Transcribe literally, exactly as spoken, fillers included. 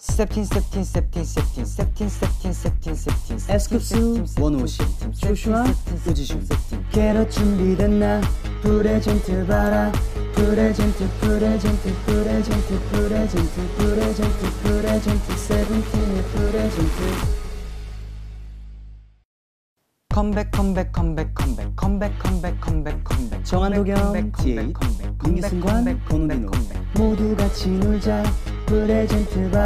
세틴 세틴 세틴 세틴 세틴 세틴 세틴 세틴 에스쿱스 원오십 조슈아 우지슌 게럿 준비됐나 프레젠트 봐라 프레젠트 프레젠트 프레젠트 프레젠트 프레젠트 프레젠트 세븐틴의 프레젠트 컴백 컴백 컴백 컴백 컴백 컴백 컴백 컴백 정한도겸 디에잇 민기승관 권은빈호 모두 같이 놀자 프레젠트 봐